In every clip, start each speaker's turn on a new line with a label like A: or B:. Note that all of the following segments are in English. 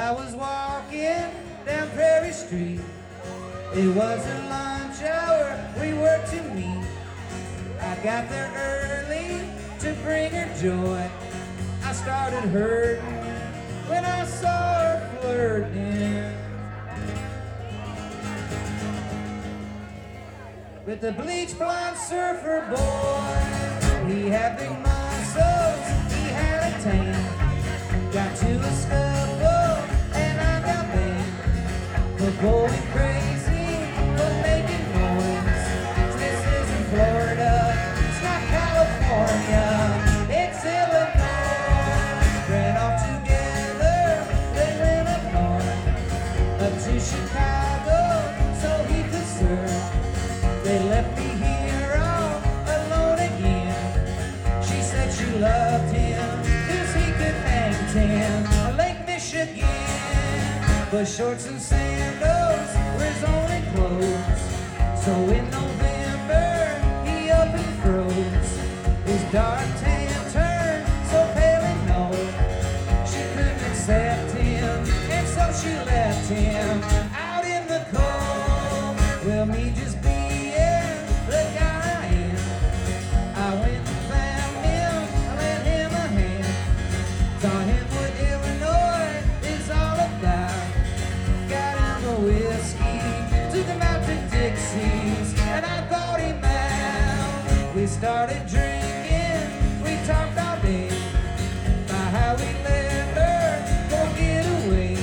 A: I was walking down Prairie Street. It wasn't lunch hour, we were to meet. I got there early to bring her joy. I started hurting when I saw her flirting with the bleach blonde surfer boy. He had big muscles, he had a tan. Got to a scuffle and I got banned for going crazy, for making noise. This isn't Florida, it's not California, it's Illinois. Ran off together, they went up north, up to Chicago, so he could serve. They left me here all alone again. She said she loved him, 'cause he could hang ten on Lake Michigan. But shorts and sandals were his only clothes. So in November, he up and froze. His dark tan turned so pale and no, she couldn't accept him, and so she left him out in the cold. Well, me just being the guy I am, I went and found him, I lent him a hand, taught him what Illinois is all about. Got him a whiskey, took him out to Dixie's, and I bought him out. We started drinking, we talked all day about how we let her go get away,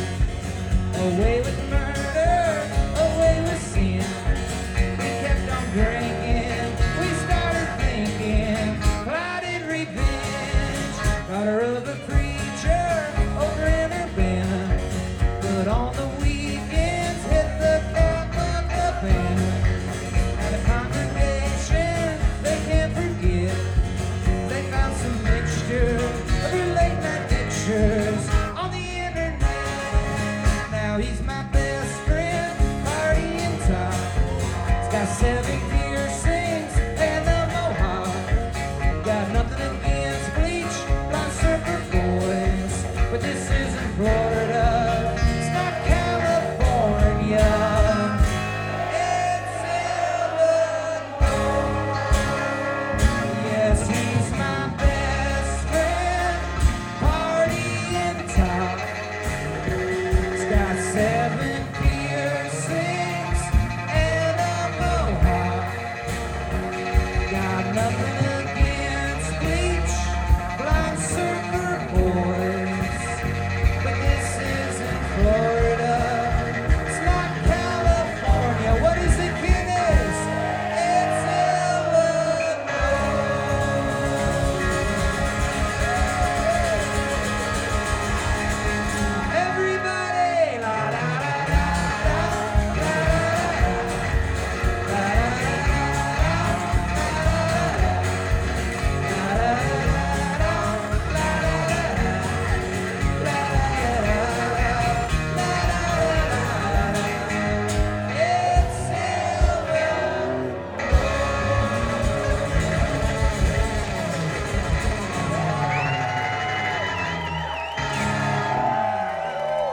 A: away with murder, away with sin. We kept on drinking, we started thinking, plotted revenge. Got her of a preacher over in Urbana, but on the weekends hit the Catholic banner. At a congregation they can't forget, they found some mixture of her late night pictures on the internet. Now he's my best friend, partying top. He's got 7 years